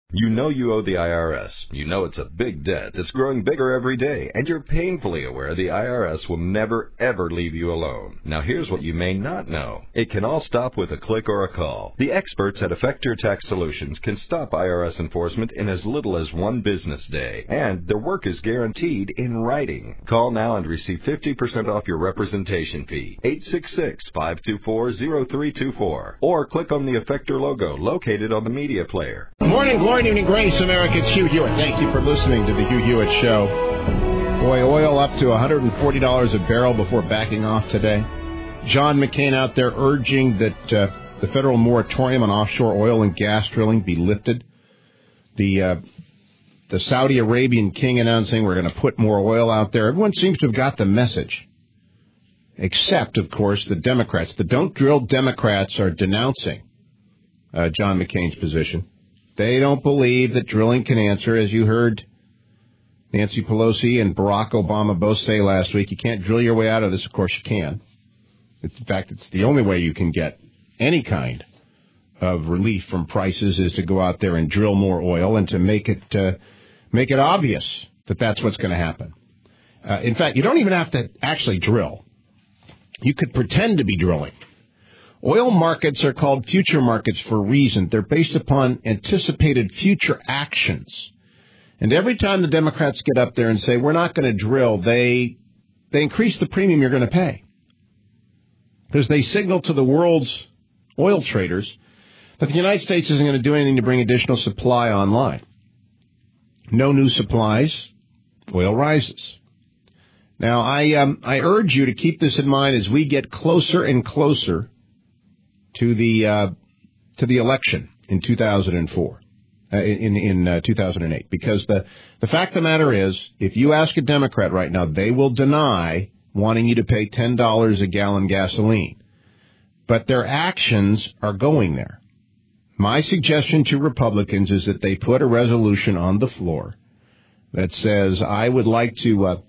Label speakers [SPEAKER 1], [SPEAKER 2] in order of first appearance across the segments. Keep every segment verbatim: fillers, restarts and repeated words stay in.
[SPEAKER 1] You know you owe the I R S. You know it's a big debt that's growing bigger every day, and you're painfully aware the I R S will never, ever leave you alone. Now here's what you may not know. It can all stop with a click or a call. The experts at Effect Your Tax Solutions can stop I R S enforcement in as little as one business day, and their work is guaranteed in writing. Call now and receive fifty percent off your representation fee. eight six six, five two four, zero three two four. Or click on the Effector logo located on the media player.
[SPEAKER 2] Morning, glory, evening, grace, America. It's Hugh Hewitt. Thank you for listening to the Hugh Hewitt Show. Boy, oil up to one hundred forty dollars a barrel before backing off today. John McCain out there urging that uh, the federal moratorium on offshore oil and gas drilling be lifted. The uh, the Saudi Arabian king announcing we're going to put more oil out there. Everyone seems to have got the message, except, of course, the Democrats. The don't drill Democrats are denouncing uh, John McCain's position. They don't believe that drilling can answer, as you heard Nancy Pelosi and Barack Obama both say last week. You can't drill your way out of this. Of course you can. It's, in fact, it's the only way you can get any kind of relief from prices is to go out there and drill more oil and to make it uh, make it obvious that that's what's going to happen. Uh, in fact, you don't even have to actually drill. You could pretend to be drilling. Oil markets are called future markets for a reason. They're based upon anticipated future actions. And every time the Democrats get up there and say, we're not going to drill, they they increase the premium you're going to pay. Because they signal to the world's oil traders that the United States isn't going to do anything to bring additional supply online. No new supplies, oil rises. Now, I um, I urge you to keep this in mind as we get closer and closer to the uh, to the election in two thousand four, uh, in in uh, two thousand eight, because the the fact of the matter is, if you ask a Democrat right now, they will deny wanting you to pay ten dollars a gallon gasoline, but their actions are going there. My suggestion to Republicans is that they put a resolution on the floor that says, I would like to uh,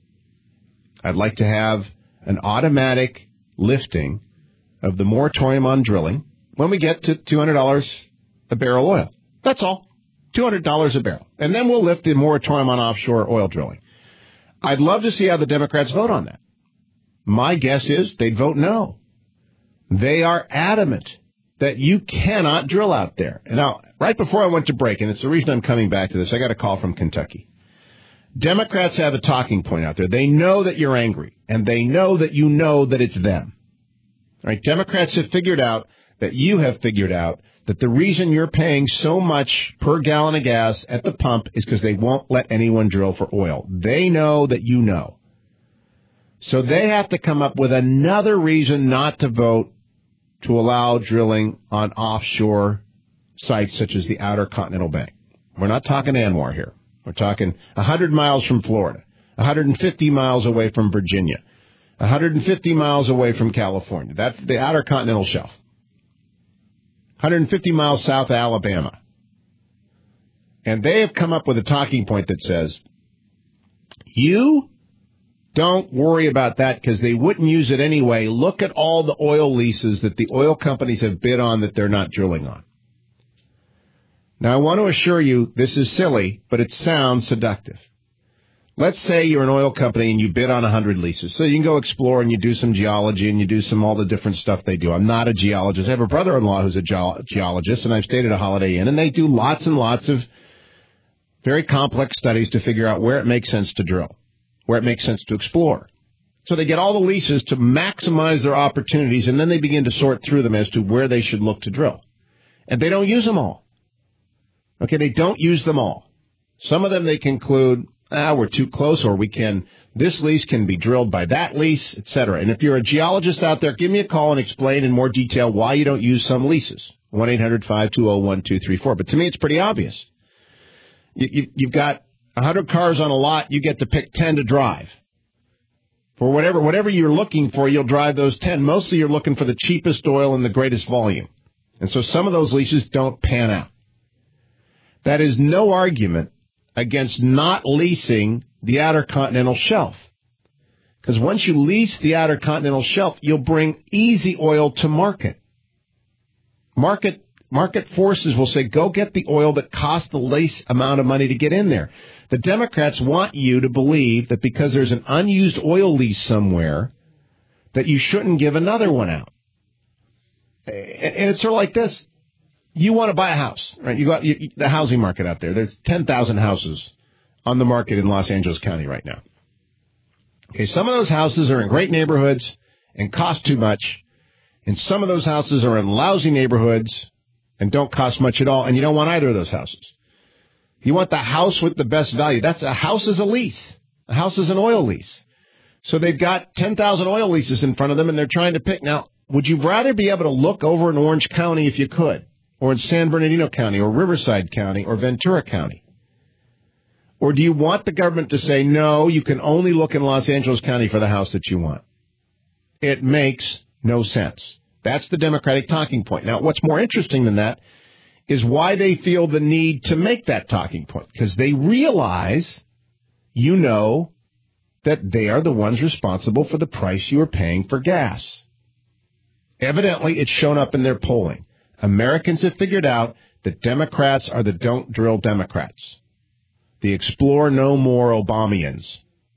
[SPEAKER 2] I'd like to have an automatic lifting of the moratorium on drilling when we get to two hundred dollars a barrel oil. That's all. two hundred dollars a barrel. And then we'll lift the moratorium on offshore oil drilling. I'd love to see how the Democrats vote on that. My guess is they'd vote no. They are adamant that you cannot drill out there. Now, right before I went to break, and it's the reason I'm coming back to this, I got a call from Kentucky. Democrats have a talking point out there. They know that you're angry, and they know that you know that it's them. Right? Democrats have figured out that you have figured out that the reason you're paying so much per gallon of gas at the pump is because they won't let anyone drill for oil. They know that you know. So they have to come up with another reason not to vote to allow drilling on offshore sites such as the Outer Continental Bank. We're not talking ANWR here. We're talking one hundred miles from Florida, one hundred fifty miles away from Virginia, one hundred fifty miles away from California. That's the Outer Continental Shelf. one hundred fifty miles south of Alabama. And they have come up with a talking point that says, you don't worry about that because they wouldn't use it anyway. Look at all the oil leases that the oil companies have bid on that they're not drilling on. Now, I want to assure you this is silly, but it sounds seductive. Let's say you're an oil company and you bid on one hundred leases. So you can go explore and you do some geology and you do some all the different stuff they do. I'm not a geologist. I have a brother-in-law who's a ge- geologist, and I've stayed at a Holiday Inn, and they do lots and lots of very complex studies to figure out where it makes sense to drill, where it makes sense to explore. So they get all the leases to maximize their opportunities, and then they begin to sort through them as to where they should look to drill. And they don't use them all. Okay, they don't use them all. Some of them they conclude, ah, we're too close, or we can, this lease can be drilled by that lease, et cetera. And if you're a geologist out there, give me a call and explain in more detail why you don't use some leases. one eight hundred five two zero one two three four. But to me, it's pretty obvious. You, you, you've got one hundred cars on a lot, you get to pick ten to drive. For whatever whatever you're looking for, you'll drive those ten. Mostly you're looking for the cheapest oil and the greatest volume. And so some of those leases don't pan out. That is no argument against not leasing the Outer Continental Shelf. Because once you lease the Outer Continental Shelf, you'll bring easy oil to market. Market market forces will say, go get the oil that costs the least amount of money to get in there. The Democrats want you to believe that because there's an unused oil lease somewhere, that you shouldn't give another one out. And it's sort of like this. You want to buy a house, right? You got you, the housing market out there. There's ten thousand houses on the market in Los Angeles County right now. Okay, some of those houses are in great neighborhoods and cost too much. And some of those houses are in lousy neighborhoods and don't cost much at all. And you don't want either of those houses. You want the house with the best value. That's a house is a lease. A house is an oil lease. So they've got ten thousand oil leases in front of them, and they're trying to pick. Now, would you rather be able to look over in Orange County if you could, or in San Bernardino County, or Riverside County, or Ventura County? Or do you want the government to say, no, you can only look in Los Angeles County for the house that you want? It makes no sense. That's the Democratic talking point. Now, what's more interesting than that is why they feel the need to make that talking point, because they realize, you know, that they are the ones responsible for the price you are paying for gas. Evidently, it's shown up in their polling. Americans have figured out that Democrats are the don't drill Democrats, the explore no more Obamians,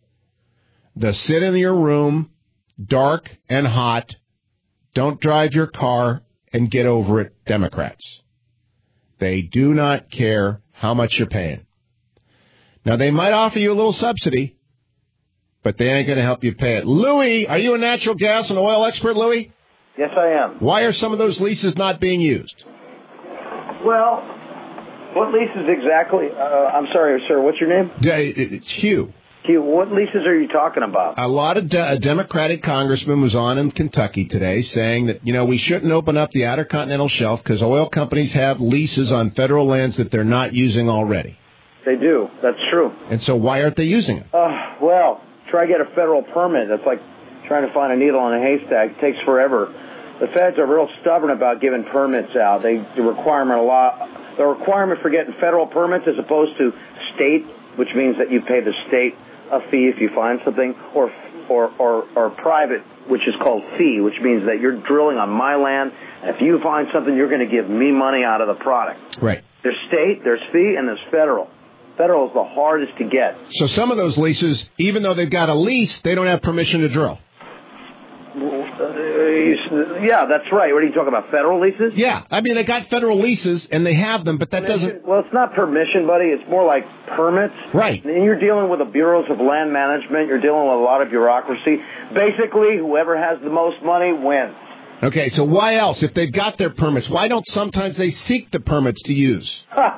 [SPEAKER 2] the sit in your room, dark and hot, don't drive your car and get over it Democrats. They do not care how much you're paying. Now, they might offer you a little subsidy, but they ain't going to help you pay it. Louis, are you a natural gas and oil expert, Louis?
[SPEAKER 3] Yes, I am.
[SPEAKER 2] Why are some of those leases not being used?
[SPEAKER 3] Well, what leases exactly? Uh, I'm sorry, sir. What's your name?
[SPEAKER 2] It's Hugh.
[SPEAKER 3] Hugh, what leases are you talking about?
[SPEAKER 2] A lot of de- a Democratic congressman was on in Kentucky today saying that, you know, we shouldn't open up the Outer Continental Shelf because oil companies have leases on federal lands that they're not using already.
[SPEAKER 3] They do. That's true.
[SPEAKER 2] And so why aren't they using it?
[SPEAKER 3] Uh, well, try to get a federal permit. That's like trying to find a needle in a haystack. It takes forever. The feds are real stubborn about giving permits out. They the requirement a lot. The requirement for getting federal permits as opposed to state, which means that you pay the state a fee if you find something, or or or, or private, which is called fee, which means that you're drilling on my land, and if you find something, you're going to give me money out of the product.
[SPEAKER 2] Right.
[SPEAKER 3] There's state, there's fee, and there's federal. Federal is the hardest to get.
[SPEAKER 2] So some of those leases, even though they've got a lease, they don't have permission to drill.
[SPEAKER 3] Uh, yeah, that's right. What are you talking about, federal leases?
[SPEAKER 2] Yeah. I mean, they got federal leases, and they have them, but that
[SPEAKER 3] permission,
[SPEAKER 2] doesn't...
[SPEAKER 3] Well, it's not permission, buddy. It's more like permits.
[SPEAKER 2] Right.
[SPEAKER 3] And you're dealing with the bureaus of land management. You're dealing with a lot of bureaucracy. Basically, whoever has the most money wins.
[SPEAKER 2] Okay, so why else? If they've got their permits, why don't sometimes they seek the permits to use?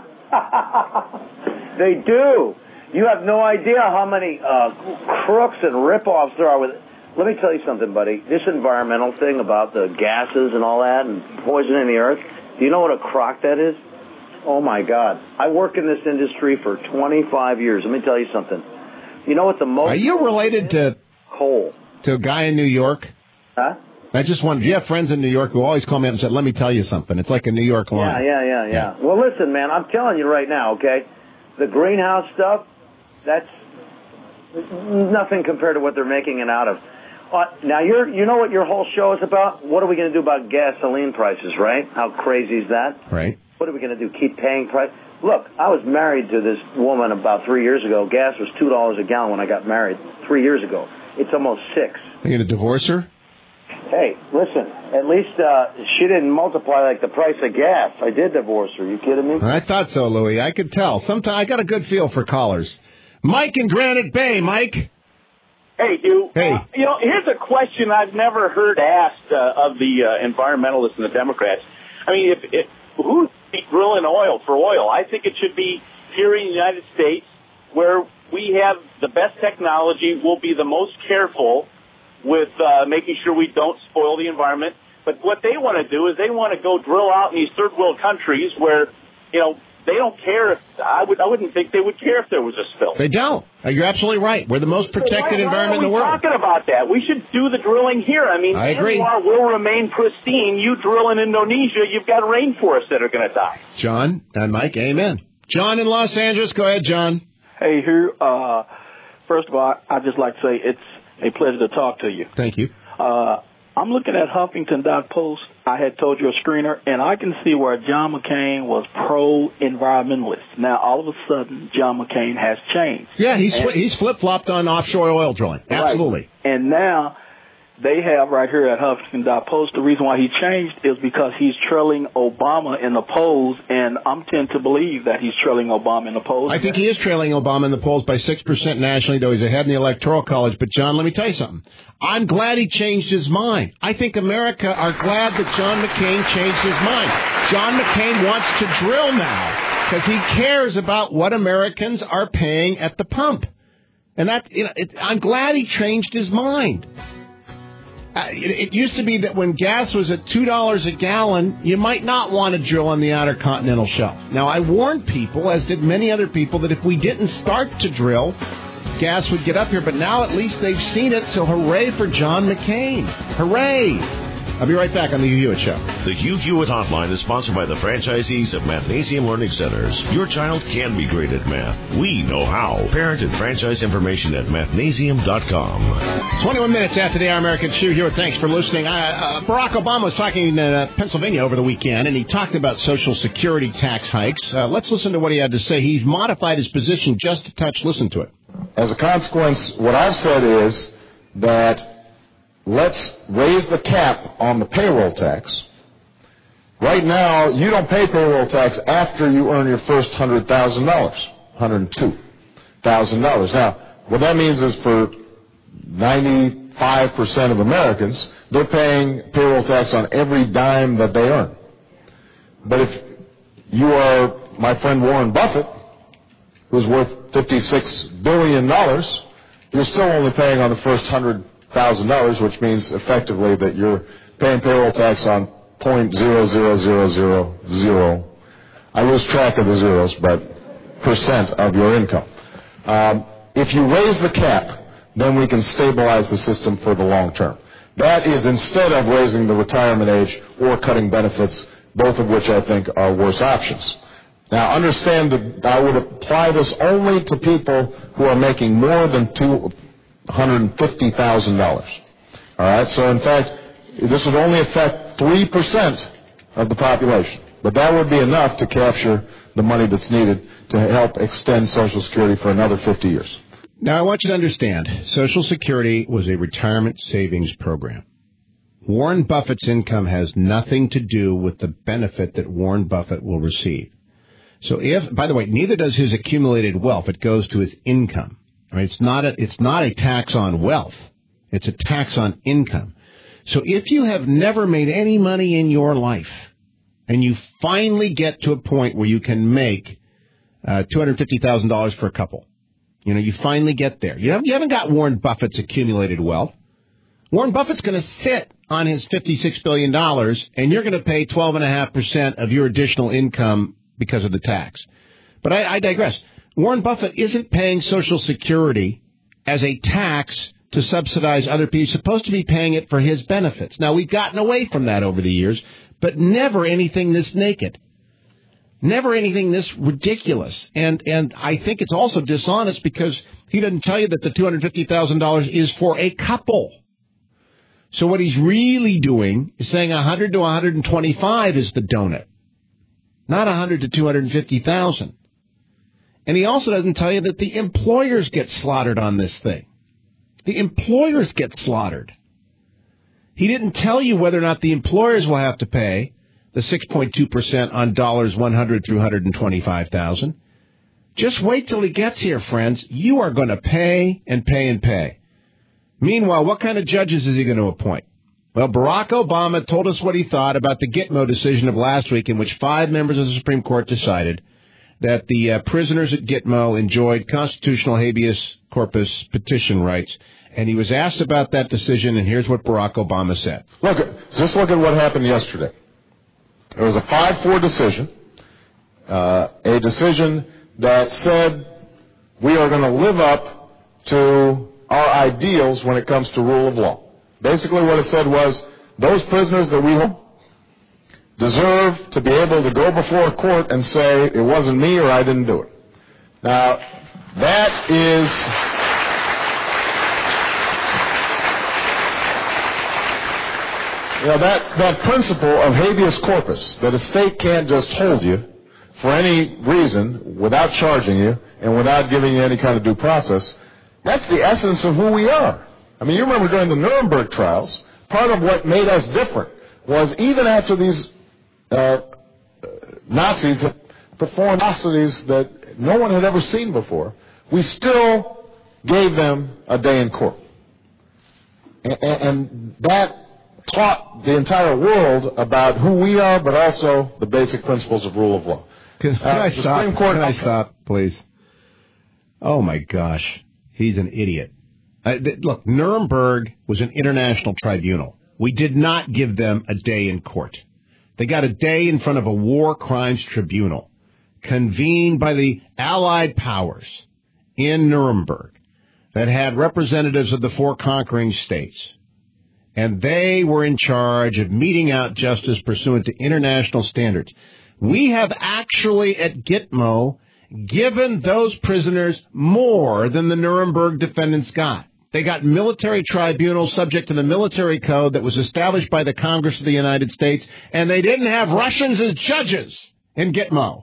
[SPEAKER 3] They do. You have no idea how many uh, crooks and ripoffs there are with it. Let me tell you something, buddy. This environmental thing about the gases and all that and poisoning the earth, do you know what a crock that is? Oh, my God. I work in this industry for twenty-five years. Let me tell you something. You know what the most...
[SPEAKER 2] Are you related to...
[SPEAKER 3] Coal.
[SPEAKER 2] To a guy in New York?
[SPEAKER 3] Huh?
[SPEAKER 2] I just wondered, do you have friends in New York who always call me up and said, let me tell you something? It's like a New York line.
[SPEAKER 3] Yeah, yeah, yeah, yeah. yeah. Well, listen, man, I'm telling you right now, okay? The greenhouse stuff, that's nothing compared to what they're making it out of. Uh, now, you're, you know what your whole show is about? What are we going to do about gasoline prices, right? How crazy is that?
[SPEAKER 2] Right.
[SPEAKER 3] What are we going to do, keep paying price? Look, I was married to this woman about three years ago. Gas was two dollars a gallon when I got married three years ago. It's almost six.
[SPEAKER 2] Are you going to divorce her?
[SPEAKER 3] Hey, listen, at least uh, she didn't multiply like the price of gas. I did divorce her. Are you kidding me?
[SPEAKER 2] I thought so, Louis. I could tell. Sometimes I got a good feel for callers. Mike in Granite Bay. Mike?
[SPEAKER 4] Hey, Hugh.
[SPEAKER 2] Hey.
[SPEAKER 4] Uh, you know, here's a question I've never heard asked uh, of the uh, environmentalists and the Democrats. I mean, if, if who's drilling oil for oil? I think it should be here in the United States where we have the best technology. We'll be the most careful with uh, making sure we don't spoil the environment. But what they want to do is they want to go drill out in these third world countries where, you know, they don't care if, I, would, I wouldn't think they would care if there was a spill.
[SPEAKER 2] They don't. You're absolutely right. We're the most protected
[SPEAKER 4] why,
[SPEAKER 2] environment
[SPEAKER 4] why
[SPEAKER 2] in the world.
[SPEAKER 4] Why are we talking about that? We should do the drilling here. I mean,
[SPEAKER 2] I agree.
[SPEAKER 4] Myanmar will remain pristine. You drill in Indonesia, you've got rainforests that are going to die.
[SPEAKER 2] John and Mike, amen. John in Los Angeles. Go ahead, John.
[SPEAKER 5] Hey, Hugh. Uh, first of all, I'd just like to say it's a pleasure to talk to you.
[SPEAKER 2] Thank you.
[SPEAKER 5] Uh, I'm looking at Huffington Post. I had told you a screener, and I can see where John McCain was pro-environmentalist. Now, all of a sudden, John McCain has changed.
[SPEAKER 2] Yeah, he's
[SPEAKER 5] and,
[SPEAKER 2] he's flip-flopped on offshore oil drilling. Absolutely.
[SPEAKER 5] Right. And now they have right here at Huffington Post, the reason why he changed is because he's trailing Obama in the polls, and I'm tend to believe that he's trailing Obama in the polls.
[SPEAKER 2] I think he is trailing Obama in the polls by six percent nationally, though he's ahead in the Electoral College. But, John, let me tell you something. I'm glad he changed his mind. I think America are glad that John McCain changed his mind. John McCain wants to drill now because he cares about what Americans are paying at the pump. And that, you know, it, I'm glad he changed his mind. Uh, it, it used to be that when gas was at two dollars a gallon, you might not want to drill on the outer continental shelf. Now, I warned people, as did many other people, that if we didn't start to drill, gas would get up here. But now at least they've seen it, so hooray for John McCain. Hooray! I'll be right back on the Hugh Hewitt Show.
[SPEAKER 6] The Hugh Hewitt Hotline is sponsored by the franchisees of Mathnasium Learning Centers. Your child can be great at math. We know how. Parent and franchise information at mathnasium dot com.
[SPEAKER 2] twenty-one minutes after the Our American Hugh Hewitt. Thanks for listening. Uh, uh, Barack Obama was talking in uh, Pennsylvania over the weekend, and he talked about Social Security tax hikes. Uh, let's listen to what he had to say. He's modified his position just a touch. Listen to it.
[SPEAKER 7] As a consequence, what I've said is that let's raise the cap on the payroll tax. Right now, you don't pay payroll tax after you earn your first one hundred thousand dollars, one hundred two thousand dollars. Now, what that means is for ninety-five percent of Americans, they're paying payroll tax on every dime that they earn. But if you are my friend Warren Buffett, who's worth fifty-six billion dollars, you're still only paying on the first one hundred thousand dollars, which means effectively that you're paying payroll tax on zero point zero zero zero zero zero. I lose track of the zeros, but percent of your income. Um, if you raise the cap, then we can stabilize the system for the long term. That is instead of raising the retirement age or cutting benefits, both of which I think are worse options. Now, understand that I would apply this only to people who are making more than two hundred fifty thousand dollars. All right? So, in fact, this would only affect three percent of the population. But that would be enough to capture the money that's needed to help extend Social Security for another fifty years.
[SPEAKER 2] Now, I want you to understand, Social Security was a retirement savings program. Warren Buffett's income has nothing to do with the benefit that Warren Buffett will receive. So if, by the way, neither does his accumulated wealth. It goes to his income. Right? It's not a, it's not a tax on wealth. It's a tax on income. So if you have never made any money in your life and you finally get to a point where you can make uh, two hundred fifty thousand dollars for a couple, you know, you finally get there. You haven't, you haven't got Warren Buffett's accumulated wealth. Warren Buffett's going to sit on his fifty-six billion dollars, and you're going to pay twelve point five percent of your additional income because of the tax. But I, I digress. Warren Buffett isn't paying Social Security as a tax to subsidize other people. He's supposed to be paying it for his benefits. Now, we've gotten away from that over the years, but never anything this naked. Never anything this ridiculous. And and I think it's also dishonest because he doesn't tell you that the two hundred fifty thousand dollars is for a couple. So what he's really doing is saying one hundred to one hundred twenty-five is the donut, not one hundred to two hundred fifty thousand. And he also doesn't tell you that the employers get slaughtered on this thing. The employers get slaughtered. He didn't tell you whether or not the employers will have to pay the six point two percent on dollars one hundred through one hundred twenty-five thousand. Just wait till he gets here, friends. You are going to pay and pay and pay. Meanwhile, what kind of judges is he going to appoint? Well, Barack Obama told us what he thought about the Gitmo decision of last week, in which five members of the Supreme Court decided that the uh, prisoners at Gitmo enjoyed constitutional habeas corpus petition rights. And he was asked about that decision, and here's what Barack Obama said.
[SPEAKER 7] Look, just look at what happened yesterday. There was a five four decision, uh, a decision that said we are going to live up to our ideals when it comes to rule of law. Basically what it said was those prisoners that we hold deserve to be able to go before a court and say it wasn't me or I didn't do it. Now, that is... You know, that, that principle of habeas corpus, that a state can't just hold you for any reason without charging you and without giving you any kind of due process, that's the essence of who we are. I mean, you remember during the Nuremberg trials, part of what made us different was even after these uh, Nazis had performed atrocities that no one had ever seen before, we still gave them a day in court. And, and that taught the entire world about who we are, but also the basic principles of rule of law.
[SPEAKER 2] Can, can
[SPEAKER 7] uh,
[SPEAKER 2] I stop?
[SPEAKER 7] Supreme Court,
[SPEAKER 2] can I stop, please? Oh, my gosh. He's an idiot. Uh, th- look, Nuremberg was an international tribunal. We did not give them a day in court. They got a day in front of a war crimes tribunal convened by the Allied powers in Nuremberg that had representatives of the four conquering states. And they were in charge of meting out justice pursuant to international standards. We have actually at Gitmo given those prisoners more than the Nuremberg defendants got. They got military tribunals subject to the military code that was established by the Congress of the United States, and they didn't have Russians as judges in Gitmo.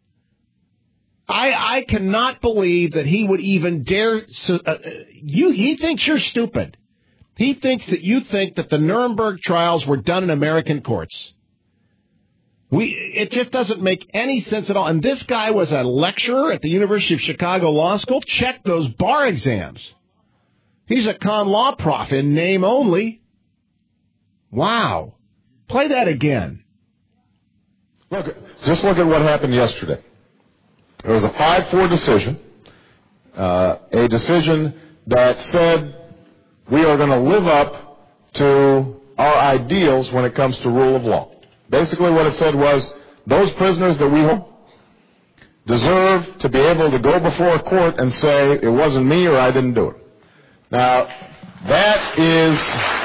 [SPEAKER 2] I, I cannot believe that he would even dare. Uh, you, he thinks you're stupid. He thinks that you think that the Nuremberg trials were done in American courts. We, it just doesn't make any sense at all. And this guy was a lecturer at the University of Chicago Law School. Check those bar exams. He's a con law prof in name only. Wow. Play that again.
[SPEAKER 7] Look, just look at what happened yesterday. It was a five four decision, uh, a decision that said we are going to live up to our ideals when it comes to rule of law. Basically what it said was those prisoners that we hold deserve to be able to go before a court and say it wasn't me or I didn't do it. Now, that is...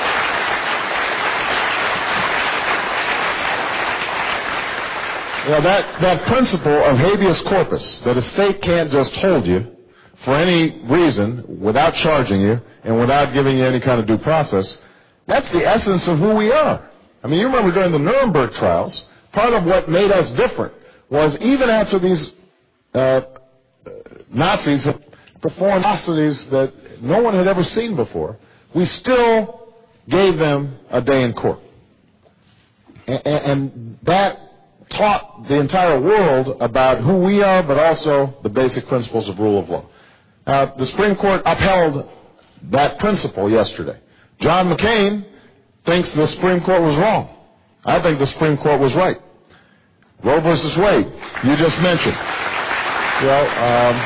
[SPEAKER 7] You know, that, that principle of habeas corpus, that a state can't just hold you for any reason without charging you and without giving you any kind of due process, that's the essence of who we are. I mean, you remember during the Nuremberg trials, part of what made us different was even after these uh, Nazis had performed atrocities that no one had ever seen before, we still gave them a day in court. And, and that taught the entire world about who we are, but also the basic principles of rule of law. Now, the Supreme Court upheld that principle yesterday. John McCain thinks the Supreme Court was wrong. I think the Supreme Court was right. Roe versus Wade, you just mentioned. Well, um,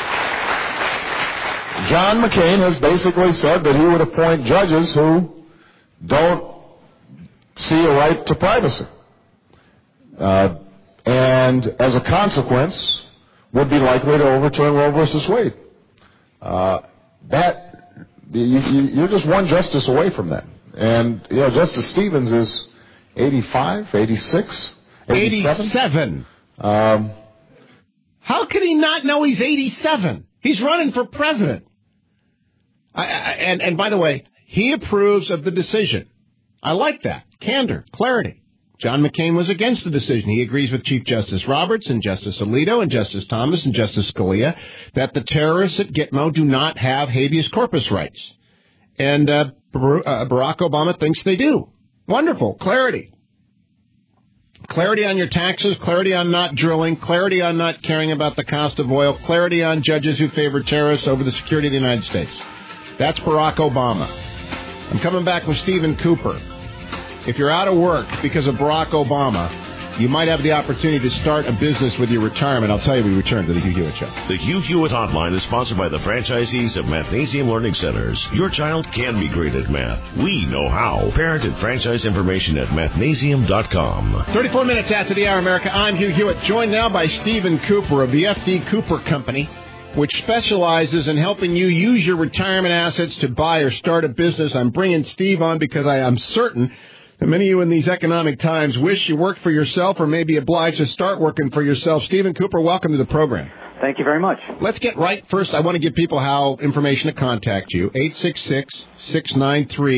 [SPEAKER 7] John McCain has basically said that he would appoint judges who don't see a right to privacy. Uh, and as a consequence, would be likely to overturn Roe versus Wade. Uh, that, you, you, you're just one justice away from that. And, you know, Justice Stevens is eighty-five, eighty-six, eighty-seven.
[SPEAKER 2] eighty-seven.
[SPEAKER 7] Um,
[SPEAKER 2] How can he not know he's eighty-seven? He's running for president. I, I, and, and by the way, he approves of the decision. I like that. Candor, clarity. John McCain was against the decision. He agrees with Chief Justice Roberts and Justice Alito and Justice Thomas and Justice Scalia that the terrorists at Gitmo do not have habeas corpus rights. And uh, Barack Obama thinks they do. Wonderful. Clarity. Clarity on your taxes, clarity on not drilling, clarity on not caring about the cost of oil, clarity on judges who favor terrorists over the security of the United States. That's Barack Obama. I'm coming back with Stephen Cooper. If you're out of work because of Barack Obama, you might have the opportunity to start a business with your retirement. I'll tell you when we return to the Hugh Hewitt Show.
[SPEAKER 6] The Hugh Hewitt Hotline is sponsored by the franchisees of Mathnasium Learning Centers. Your child can be great at math. We know how. Parent and franchise information at mathnasium dot com.
[SPEAKER 2] thirty-four minutes after the hour, America. I'm Hugh Hewitt, joined now by Stephen Cooper of the F D Cooper Company, which specializes in helping you use your retirement assets to buy or start a business. I'm bringing Steve on because I am certain that many of you in these economic times wish you worked for yourself or may be obliged to start working for yourself. Stephen Cooper, welcome to the program.
[SPEAKER 8] Thank you very much.
[SPEAKER 2] Let's get right. First, I want to give people how information to contact you. eight six six, six nine three,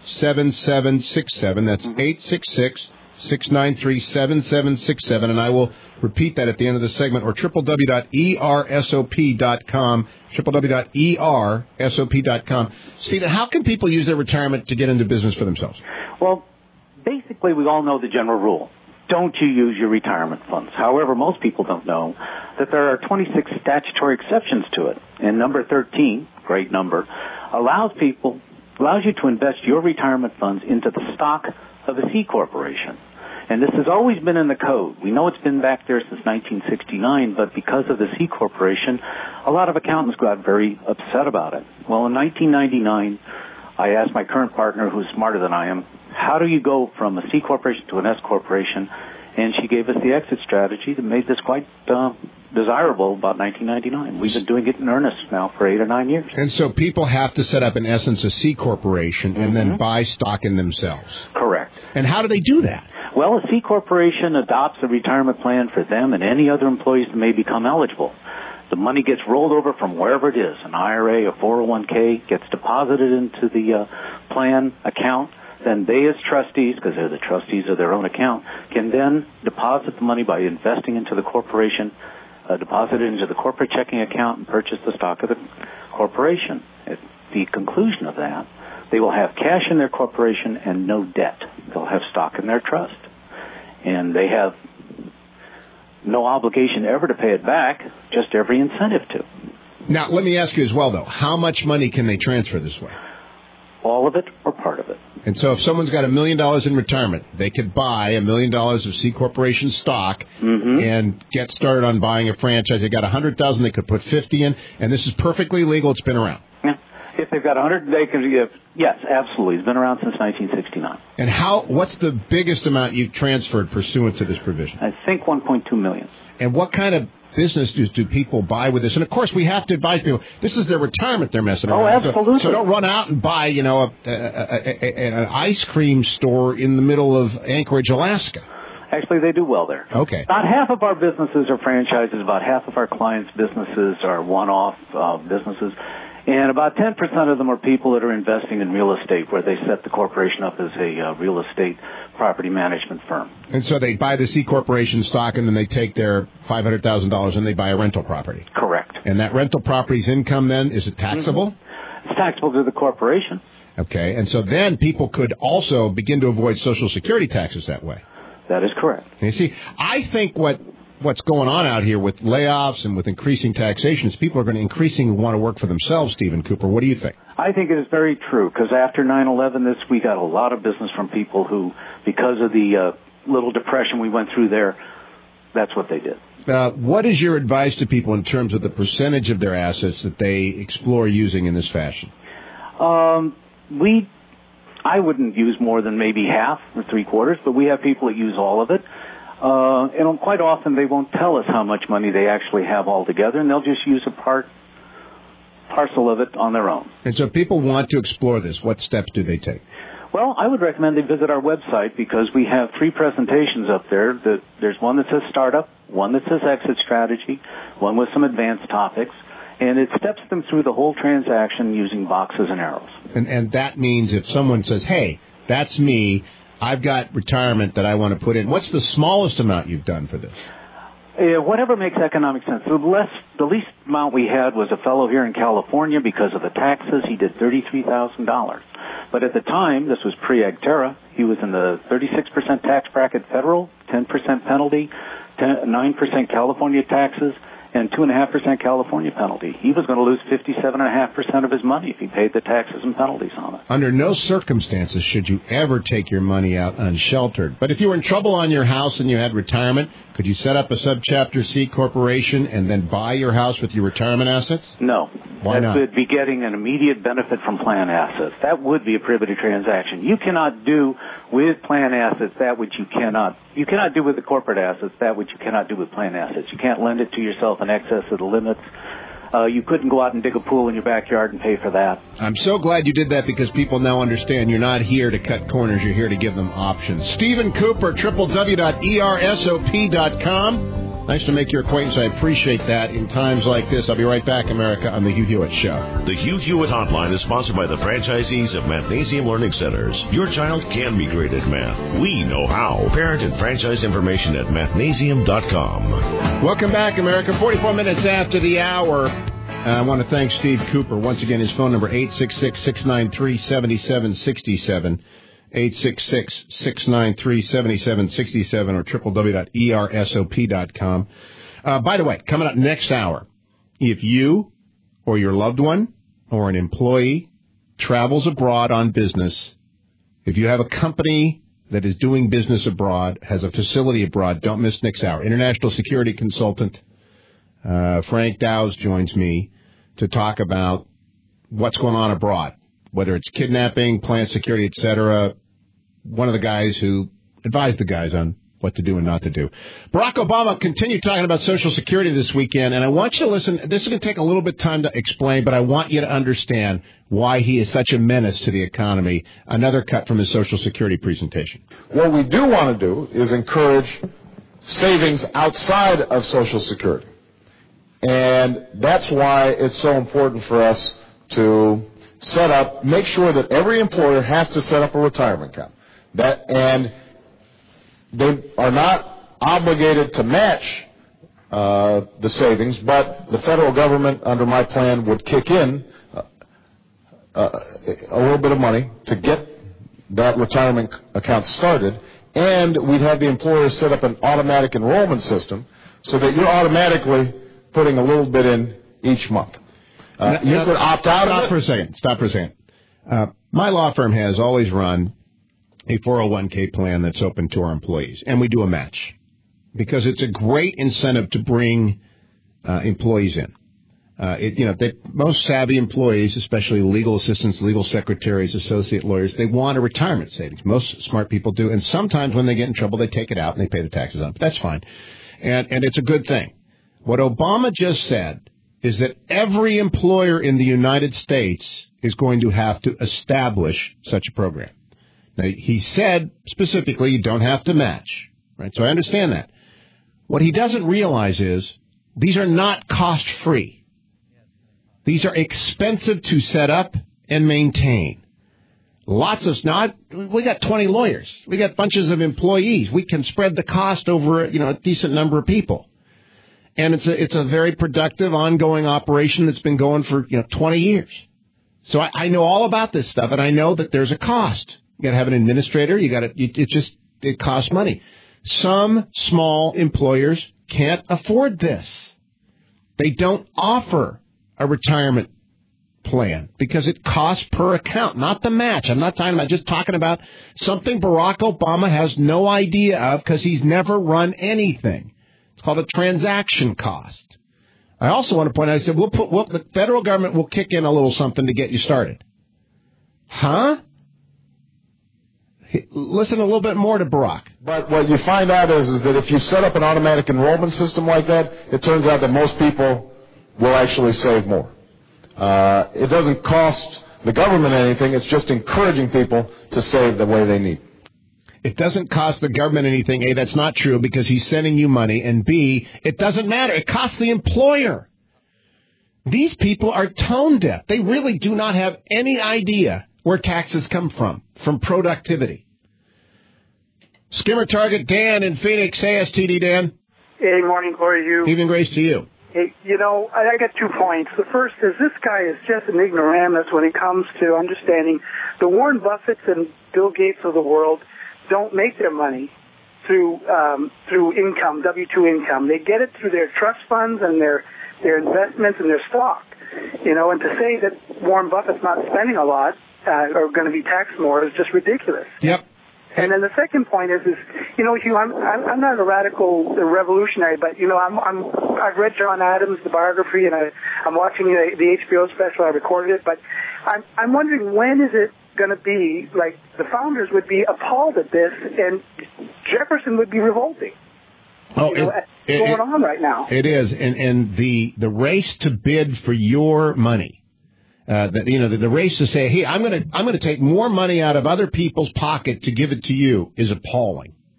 [SPEAKER 2] seven seven six seven. That's eight six six, six nine three, seven seven six seven. And I will repeat that at the end of the segment, or w w w dot e r s o p dot com, w w w dot e r s o p dot com. Stephen, how can people use their retirement to get into business for themselves?
[SPEAKER 8] Well, basically, we all know the general rule. Don't you use your retirement funds. However, most people don't know that there are twenty-six statutory exceptions to it. And number thirteen, great number, allows people, allows you to invest your retirement funds into the stock of a C corporation. And this has always been in the code. We know it's been back there since nineteen sixty-nine, but because of the C corporation, a lot of accountants got very upset about it. Well, in nineteen ninety-nine, I asked my current partner, who's smarter than I am, how do you go from a C corporation to an S corporation? And she gave us the exit strategy that made this quite uh, desirable about nineteen ninety-nine. We've been doing it in earnest now for eight or nine years.
[SPEAKER 2] And so people have to set up, in essence, a C corporation and mm-hmm. then buy stock in themselves.
[SPEAKER 8] Correct.
[SPEAKER 2] And how do they do that?
[SPEAKER 8] Well, a C corporation adopts a retirement plan for them and any other employees that may become eligible. The money gets rolled over from wherever it is, an I R A, a four oh one k, gets deposited into the uh, plan account. Then they, as trustees, because they're the trustees of their own account, can then deposit the money by investing into the corporation, uh, deposit it into the corporate checking account, and purchase the stock of the corporation. At the conclusion of that, they will have cash in their corporation and no debt. They'll have stock in their trust. And they have no obligation ever to pay it back, just every incentive to.
[SPEAKER 2] Now, let me ask you as well, though, how much money can they transfer this way?
[SPEAKER 8] All of it or part of it.
[SPEAKER 2] And so if someone's got a million dollars in retirement, they could buy a million dollars of C Corporation stock mm-hmm. and get started on buying a franchise. They got a hundred thousand, they could put fifty in, and this is perfectly legal. It's been around.
[SPEAKER 8] Yeah. If they've got a hundred, they can give. Yes, absolutely. It's been around since nineteen sixty-nine.
[SPEAKER 2] And how? What's the biggest amount you've transferred pursuant to this provision?
[SPEAKER 8] I think one point two million.
[SPEAKER 2] And what kind of business do, do people buy with this? And of course, we have to advise people, this is their retirement they're messing around.
[SPEAKER 8] Oh, absolutely.
[SPEAKER 2] So, so don't run out and buy, you know, a, a, a, a, an ice cream store in the middle of Anchorage, Alaska.
[SPEAKER 8] Actually, they do well there.
[SPEAKER 2] Okay.
[SPEAKER 8] About half of our businesses are franchises. About half of our clients' businesses are one-off uh, businesses. And about ten percent of them are people that are investing in real estate, where they set the corporation up as a uh, real estate property management firm.
[SPEAKER 2] And so they buy the C Corporation stock, and then they take their five hundred thousand dollars and they buy a rental property.
[SPEAKER 8] Correct.
[SPEAKER 2] And that rental property's income, then, is it taxable?
[SPEAKER 8] Mm-hmm. It's taxable to the corporation.
[SPEAKER 2] Okay. And so then people could also begin to avoid Social Security taxes that way.
[SPEAKER 8] That is correct.
[SPEAKER 2] You see, I think what... what's going on out here with layoffs and with increasing taxation is people are going to increasingly want to work for themselves, Stephen Cooper. What do you think?
[SPEAKER 8] I think it is very true, because after nine eleven, this we got a lot of business from people who, because of the uh, little depression we went through there, that's what they did.
[SPEAKER 2] Uh, what is your advice to people in terms of the percentage of their assets that they explore using in this fashion?
[SPEAKER 8] Um, we, I wouldn't use more than maybe half or three quarters, but we have people that use all of it. Uh, and quite often they won't tell us how much money they actually have altogether, and they'll just use a part, parcel of it on their own.
[SPEAKER 2] And so if people want to explore this, what steps do they take?
[SPEAKER 8] Well, I would recommend they visit our website, because we have three presentations up there. The, there's one that says startup, one that says exit strategy, one with some advanced topics, and it steps them through the whole transaction using boxes and arrows.
[SPEAKER 2] And, and that means if someone says, hey, that's me, I've got retirement that I want to put in. What's the smallest amount you've done for this?
[SPEAKER 8] Uh, whatever makes economic sense. The, less, the least amount we had was a fellow here in California. Because of the taxes, he did thirty-three thousand dollars. But at the time, this was pre-Agterra, he was in the thirty-six percent tax bracket federal, ten percent penalty, ten, nine percent California taxes, and two point five percent California penalty. He was going to lose fifty-seven point five percent of his money if he paid the taxes and penalties on it.
[SPEAKER 2] Under no circumstances should you ever take your money out unsheltered. But if you were in trouble on your house and you had retirement, could you set up a subchapter C corporation and then buy your house with your retirement assets?
[SPEAKER 8] No.
[SPEAKER 2] Why not?
[SPEAKER 8] That would be getting an immediate benefit from plan assets. That would be a prohibited transaction. You cannot do with plan assets that which you cannot, you cannot do with the corporate assets that which you cannot do with plan assets. You can't lend it to yourself in excess of the limits. Uh, you couldn't go out and dig a pool in your backyard and pay for that.
[SPEAKER 2] I'm so glad you did that, because people now understand you're not here to cut corners. You're here to give them options. Stephen Cooper, w w w dot e r s o p dot com. Nice to make your acquaintance. I appreciate that in times like this. I'll be right back, America, on the Hugh Hewitt Show.
[SPEAKER 6] The Hugh Hewitt Hotline is sponsored by the franchisees of Mathnasium Learning Centers. Your child can be great at math. We know how. Parent and franchise information at mathnasium dot com.
[SPEAKER 2] Welcome back, America. forty-four minutes after the hour. Uh, I want to thank Steve Cooper. Once again, his phone number, eight six six, six nine three, seven seven six seven. eight six six, six nine three, seven seven six seven or w w w dot e r s o p dot com. Uh, by the way, coming up next hour, if you or your loved one or an employee travels abroad on business, if you have a company that is doing business abroad, has a facility abroad, don't miss next hour. International security consultant uh, Frank Dowes joins me to talk about what's going on abroad, whether it's kidnapping, plant security, et cetera. One of the guys who advised the guys on what to do and not to do. Barack Obama continued talking about Social Security this weekend, and I want you to listen. This is going to take a little bit of time to explain, but I want you to understand why he is such a menace to the economy. Another cut from his Social Security presentation.
[SPEAKER 7] What we do want to do is encourage savings outside of Social Security. And that's why it's so important for us to set up, make sure that every employer has to set up a retirement account. That, and they are not obligated to match uh, the savings, but the federal government, under my plan, would kick in uh, uh, a little bit of money to get that retirement account started, and we'd have the employers set up an automatic enrollment system so that you're automatically putting a little bit in each month. Uh,
[SPEAKER 2] now,
[SPEAKER 7] you
[SPEAKER 2] now,
[SPEAKER 7] could opt out
[SPEAKER 2] Stop
[SPEAKER 7] of it.
[SPEAKER 2] for a second. Stop for a second. Uh, my law firm has always run a four oh one k plan that's open to our employees, and we do a match because it's a great incentive to bring uh, employees in. Uh, it, you know, they, most savvy employees, especially legal assistants, legal secretaries, associate lawyers, they want a retirement savings. Most smart people do, and sometimes when they get in trouble, they take it out and they pay the taxes on it. But that's fine, and and it's a good thing. What Obama just said is that every employer in the United States is going to have to establish such a program. Now, he said specifically you don't have to match, right? So I understand that. What he doesn't realize is these are not cost-free. These are expensive to set up and maintain. Lots of, now, we got twenty lawyers. We got bunches of employees. We can spread the cost over, you know, a decent number of people. And it's a, it's a very productive, ongoing operation that's been going for, you know, twenty years. So I, I know all about this stuff, and I know that there's a cost. You got to have an administrator. You got to. It just it costs money. Some small employers can't afford this. They don't offer a retirement plan because it costs per account, not the match. I'm not talking about just talking about something Barack Obama has no idea of because he's never run anything. It's called a transaction cost. I also want to point out, I said, we'll put, we'll, the federal government will kick in a little something to get you started. Huh? Listen a little bit more to Barack.
[SPEAKER 7] But what you find out is, is that if you set up an automatic enrollment system like that, it turns out that most people will actually save more. Uh, it doesn't cost the government anything. It's just encouraging people to save the way they need.
[SPEAKER 2] It doesn't cost the government anything. A, that's not true because he's sending you money. And B, it doesn't matter. It costs the employer. These people are tone deaf. They really do not have any idea where taxes come from, from productivity. Skimmer Target Dan in Phoenix, A S T D Dan.
[SPEAKER 9] Hey, morning, Glory to you.
[SPEAKER 2] Evening grace to you.
[SPEAKER 9] Hey, you know, I, I got two points. The first is this guy is just an ignoramus when it comes to understanding the Warren Buffetts and Bill Gates of the world don't make their money through um, through income, W two income. They get it through their trust funds and their their investments and their stock. You know, and to say that Warren Buffett's not spending a lot uh, or going to be taxed more is just ridiculous.
[SPEAKER 2] Yep.
[SPEAKER 9] And then the second point is, is you know, Hugh, I'm I'm not a radical revolutionary, but you know, I'm I'm I've read John Adams, the biography, and I I'm watching the, the H B O special. I recorded it, but I'm I'm wondering when is it going to be like the founders would be appalled at this, and Jefferson would be revolting.
[SPEAKER 2] Oh,
[SPEAKER 9] you know,
[SPEAKER 2] it,
[SPEAKER 9] it's going
[SPEAKER 2] it,
[SPEAKER 9] on right now.
[SPEAKER 2] It is, and and the the race to bid for your money. Uh, that, you know, the, the race to say, hey, I'm going to I'm going to take more money out of other people's pocket to give it to you is appalling.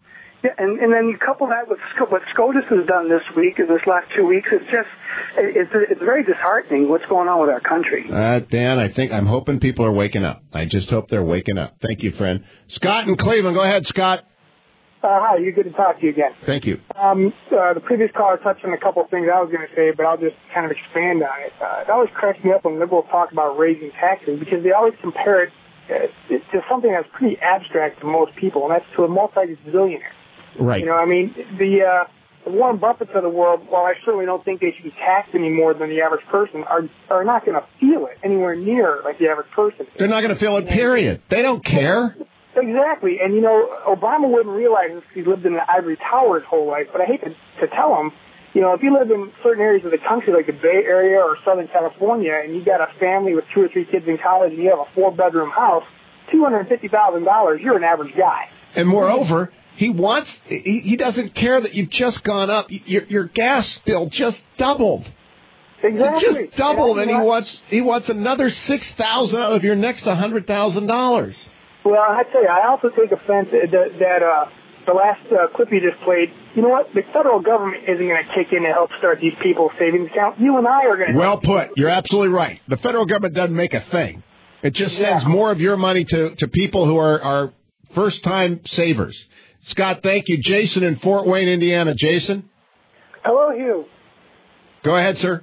[SPEAKER 9] Yeah, and, and then you couple that with what SCOTUS has done this week, or this last two weeks, it's just, it's, it's very disheartening what's going on with our country.
[SPEAKER 2] Uh, Dan, I think, I'm hoping people are waking up. I just hope they're waking up. Thank you, friend. Scott in Cleveland, go ahead, Scott.
[SPEAKER 10] Uh, hi, you're good to talk to you again.
[SPEAKER 2] Thank you.
[SPEAKER 10] Um, uh, the previous caller touched on a couple of things I was going to say, but I'll just kind of expand on it. Uh, it always cracks me up when liberals talk about raising taxes because they always compare it uh, to something that's pretty abstract to most people, and that's to a multi-zillionaire.
[SPEAKER 2] Right.
[SPEAKER 10] You know, I mean, the, uh, the Warren Buffetts of the world, while I certainly don't think they should be taxed any more than the average person, are are not going to feel it anywhere near like the average person.
[SPEAKER 2] They're not going to feel it, period. They don't care.
[SPEAKER 10] Exactly. And, you know, Obama wouldn't realize this because he lived in the ivory tower his whole life, but I hate to, to tell him, you know, if you live in certain areas of the country like the Bay Area or Southern California and you got a family with two or three kids in college and you have a four-bedroom house, two hundred fifty thousand dollars, you're an average guy.
[SPEAKER 2] And moreover, he wants, he, he doesn't care that you've just gone up. Your, your gas bill just doubled.
[SPEAKER 10] Exactly.
[SPEAKER 2] It just doubled,
[SPEAKER 10] yeah,
[SPEAKER 2] and he wants he wants another six thousand out of your next one hundred thousand dollars.
[SPEAKER 10] Well, I tell you, I also take offense that, that uh, the last uh, clip you just played, you know what? The federal government isn't going to kick in to help start these people's savings accounts. You and I are going to.
[SPEAKER 2] Well put. You're absolutely right. The federal government doesn't make a thing. It just sends
[SPEAKER 10] yeah.
[SPEAKER 2] more of your money to, to people who are, are first-time savers. Scott, thank you. Jason in Fort Wayne, Indiana. Jason?
[SPEAKER 11] Hello, Hugh.
[SPEAKER 2] Go ahead, sir.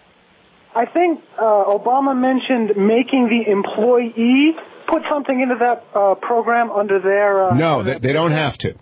[SPEAKER 11] I think uh, Obama mentioned making the employee put something into that uh, program under their... Uh,
[SPEAKER 2] no, they, they don't have to.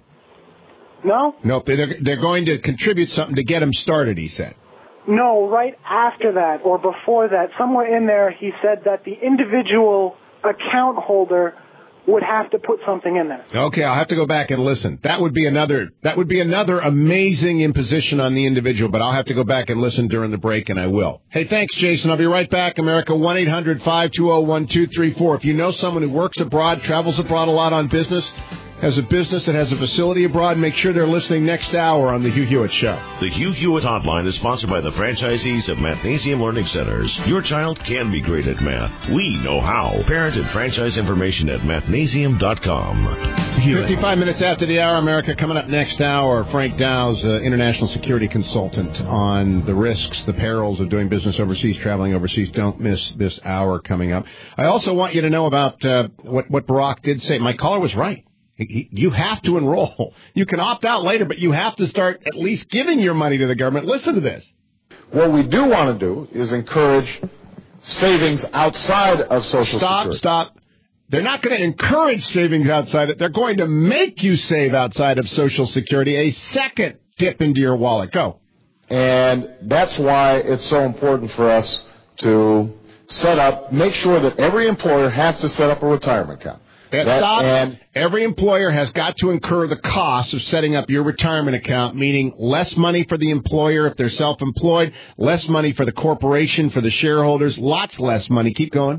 [SPEAKER 11] No?
[SPEAKER 2] No, they're, they're going to contribute something to get them started, he said.
[SPEAKER 11] No, right after that or before that, somewhere in there, he said that the individual account holder would have to put something in there.
[SPEAKER 2] Okay, I'll have to go back and listen. That would be another that would be another amazing imposition on the individual, but I'll have to go back and listen during the break, and I will. Hey, thanks, Jason. I'll be right back. America, one eight hundred five two zero one two three four. If you know someone who works abroad, travels abroad a lot on business, has a business that has a facility abroad, make sure they're listening next hour on the Hugh Hewitt Show.
[SPEAKER 6] The Hugh Hewitt Hotline is sponsored by the franchisees of Mathnasium Learning Centers. Your child can be great at math. We know how. Parent and franchise information at mathnasium dot com.
[SPEAKER 2] fifty-five minutes after the hour, America. Coming up next hour, Frank Dow's uh, international security consultant on the risks, the perils of doing business overseas, traveling overseas. Don't miss this hour coming up. I also want you to know about uh, what, what Barack did say. My caller was right. You have to enroll. You can opt out later, but you have to start at least giving your money to the government. Listen to this.
[SPEAKER 7] What we do want to do is encourage savings outside of Social
[SPEAKER 2] stop,
[SPEAKER 7] Security.
[SPEAKER 2] Stop, stop. They're not going to encourage savings outside it. They're going to make you save outside of Social Security. A second dip into your wallet. Go.
[SPEAKER 7] And that's why it's so important for us to set up, make sure that every employer has to set up a retirement account.
[SPEAKER 2] That, stop. And every employer has got to incur the cost of setting up your retirement account, meaning less money for the employer if they're self-employed, less money for the corporation, for the shareholders, lots less money. Keep going.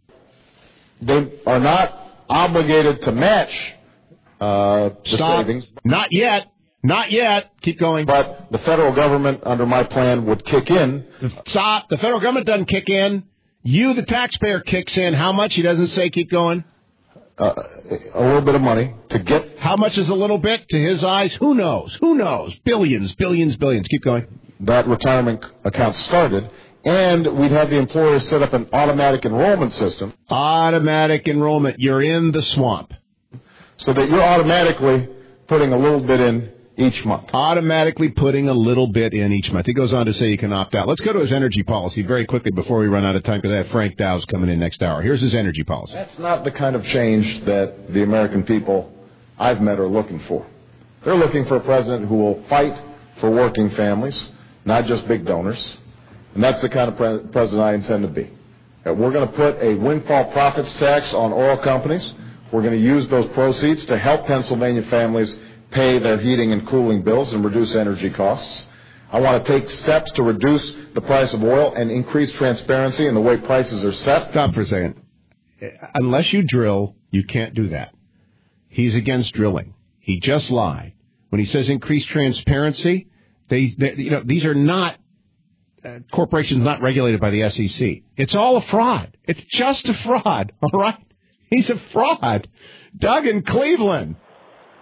[SPEAKER 7] They are not obligated to match uh, the
[SPEAKER 2] Stop.
[SPEAKER 7] savings.
[SPEAKER 2] Not yet. Not yet. Keep going.
[SPEAKER 7] But the federal government, under my plan, would kick in.
[SPEAKER 2] Stop. The federal government doesn't kick in. You, the taxpayer, kicks in. How much? He doesn't say. Keep going.
[SPEAKER 7] Uh, a little bit of money to get...
[SPEAKER 2] How much is a little bit to his eyes? Who knows? Who knows? Billions, billions, billions. Keep going.
[SPEAKER 7] That retirement account started, and we'd have the employer set up an automatic enrollment system.
[SPEAKER 2] Automatic enrollment. You're in the swamp.
[SPEAKER 7] So that you're automatically putting a little bit in each month.
[SPEAKER 2] Automatically putting a little bit in each month. He goes on to say you can opt out. Let's go to his energy policy very quickly before we run out of time, because I have Frank Dow's coming in next hour. Here's his energy policy.
[SPEAKER 7] That's not the kind of change that the American people I've met are looking for. They're looking for a president who will fight for working families, not just big donors. And that's the kind of pre- president I intend to be. Uh, we're going to put a windfall profits tax on oil companies. We're going to use those proceeds to help Pennsylvania families pay their heating and cooling bills and reduce energy costs. I want to take steps to reduce the price of oil and increase transparency in the way prices are set.
[SPEAKER 2] Stop for a second. Unless you drill, you can't do that. He's against drilling. He just lied. When he says increase transparency, they, they you know, these are not uh, corporations not regulated by the S E C. It's all a fraud. It's just a fraud, all right? He's a fraud. Doug in Cleveland.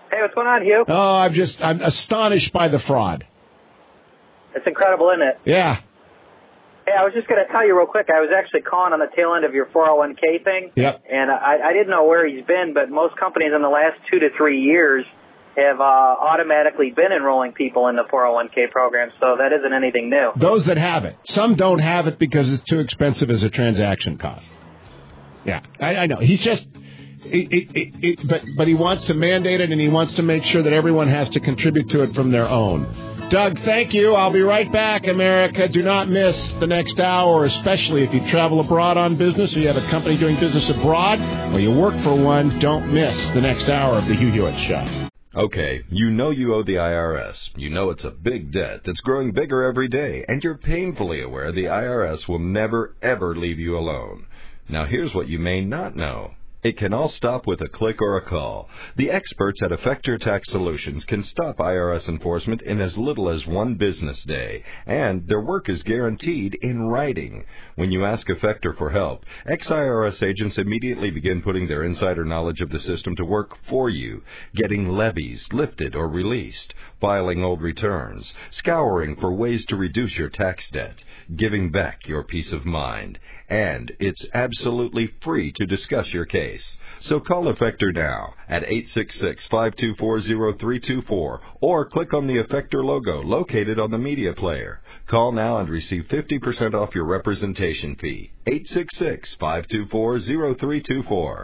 [SPEAKER 12] Hey, what's going on, Hugh?
[SPEAKER 2] Oh, I'm just, I'm astonished by the fraud.
[SPEAKER 12] It's incredible, isn't it?
[SPEAKER 2] Yeah.
[SPEAKER 12] Hey, I was just going to tell you real quick, I was actually calling on the tail end of your four oh one k thing.
[SPEAKER 2] Yep.
[SPEAKER 12] And I, I didn't know where he's been, but most companies in the last two to three years have uh, automatically been enrolling people in the four oh one k program, so that isn't anything new.
[SPEAKER 2] Those that have it. Some don't have it because it's too expensive as a transaction cost. Yeah, I, I know. He's just, it, it, it, it, but but he wants to mandate it, and he wants to make sure that everyone has to contribute to it from their own. Doug, thank you. I'll be right back, America. Do not miss the next hour, especially if you travel abroad on business or you have a company doing business abroad or you work for one. Don't miss the next hour of the Hugh Hewitt Show.
[SPEAKER 1] Okay, you know you owe the I R S. You know it's a big debt that's growing bigger every day, and you're painfully aware the I R S will never, ever leave you alone. Now here's what you may not know. It can all stop with a click or a call. The experts at Effector Tax Solutions can stop I R S enforcement in as little as one business day, and their work is guaranteed in writing. When you ask Effector for help, ex-I R S agents immediately begin putting their insider knowledge of the system to work for you, getting levies lifted or released, filing old returns, scouring for ways to reduce your tax debt, giving back your peace of mind. And it's absolutely free to discuss your case. So call Effector now at eight six six, five two four, zero three two four or click on the Effector logo located on the media player. Call now and receive fifty percent off your representation fee. eight six six, five two four, zero three two four.